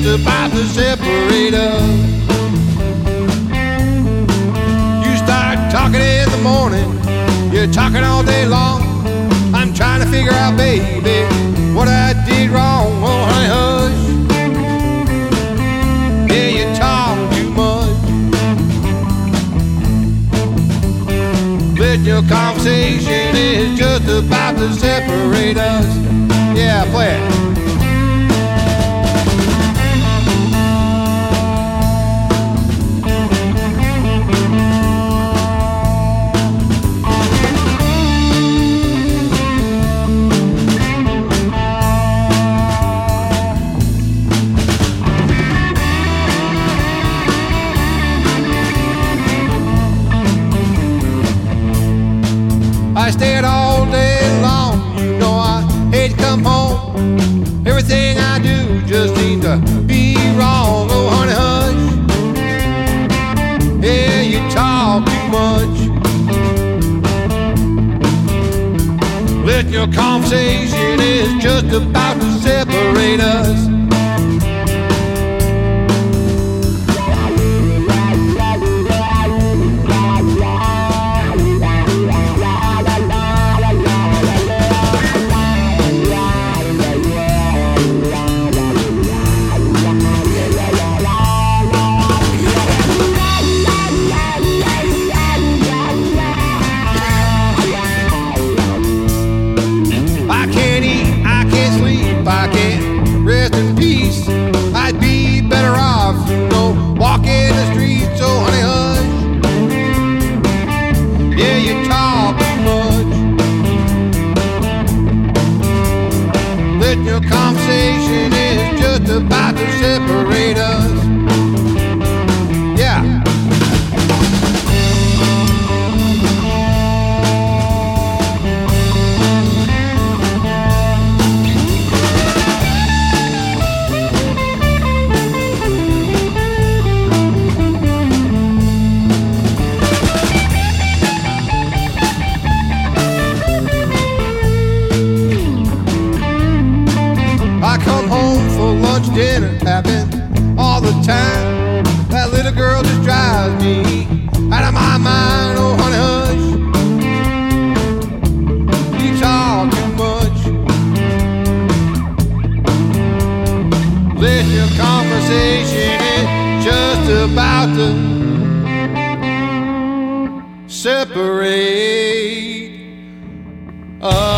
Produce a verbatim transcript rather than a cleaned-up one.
about to separate us. You start talking in the morning, you're talking all day long. I'm trying to figure out, baby, what I did wrong. Oh, honey, hush. Yeah, you talk too much. But your conversation is just about to separate us. Yeah, play it. I stayed all day long, you know I hate to come home. Everything I do just seems to be wrong. Oh, honey, hush. Yeah, you talk too much. Let your conversation is just about to separate us. I can't rest in peace. I'd be better off, you know, walking the streets. Oh, honey, hush. Yeah, you talk too much. But your conversation is just about to separate us. Yeah. Dinner tapping all the time. That little girl just drives me out of my mind. Oh, honey, hush. You talk too much. Let your conversation is just about to separate us.